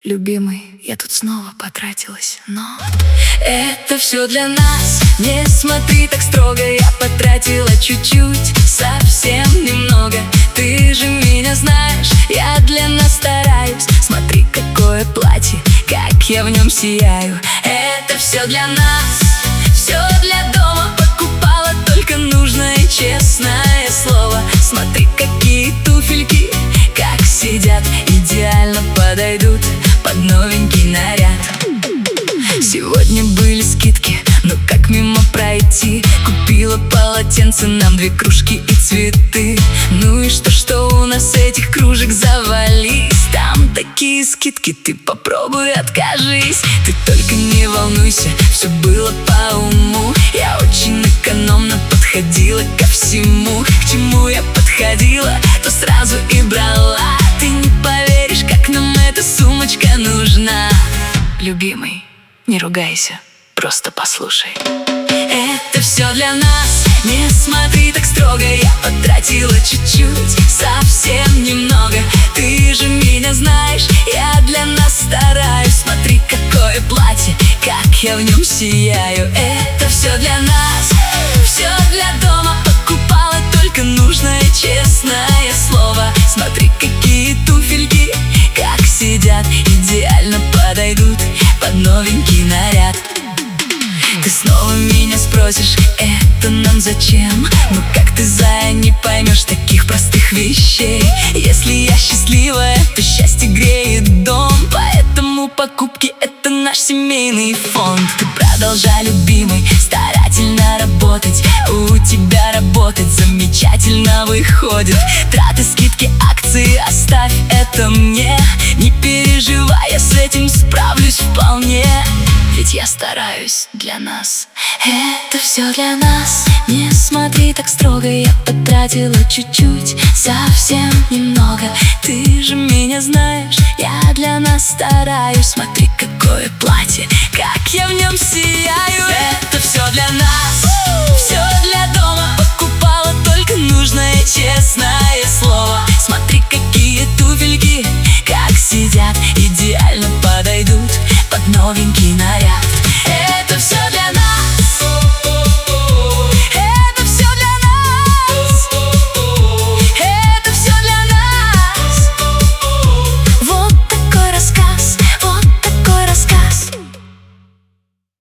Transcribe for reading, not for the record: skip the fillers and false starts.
Любимый, я тут снова потратилась, но это все для нас. Не смотри так строго, я потратила чуть-чуть, совсем немного. Ты же меня знаешь, я для нас стараюсь. Смотри, какое платье, как я в нем сияю. Это все для нас, все для дома. Покупала только нужное, честное слово. Смотри, какие туфельки, как сидят, идеально подойдут под новенький наряд. Сегодня были скидки, но как мимо пройти? Купила полотенце, нам 2 кружки и цветы. Ну и что у нас этих кружек завались? Там такие скидки, ты попробуй откажись. Ты только не волнуйся, все было по уму. Я очень экономно подходила ко всему. К чему я подходила, то сразу и брала. Ты не поверишь, как нам эта сумочка нужна. Любимый, не ругайся, просто послушай. Это все для нас, не смотри так строго. Я потратила чуть-чуть, совсем немного. Ты же меня знаешь, я для нас стараюсь. Смотри, какое платье, как я в нем сияю. Это все для нас, все для дома. Покупала только нужное, честное слово. Смотри, какие туфельки, как сидят, идеально подойдут под новенький наряд. Ты снова меня спросишь, это нам зачем? Ну как ты, зая, не поймешь таких простых вещей? Если я счастливая, то счастье греет дом. Поэтому покупки — это наш семейный фонд. Ты продолжай, любимый, старательно работать. У тебя работать замечательно выходит. Траты, скидки, акции оставь это мне. Не переживай, я с этим справлюсь вполне. Ведь я стараюсь для нас. Это все для нас. Не смотри так строго, я потратила чуть-чуть, совсем немного. Ты же меня знаешь, я для нас стараюсь. Смотри, какое платье, как я в нем сияю. Это все для нас, все для дома.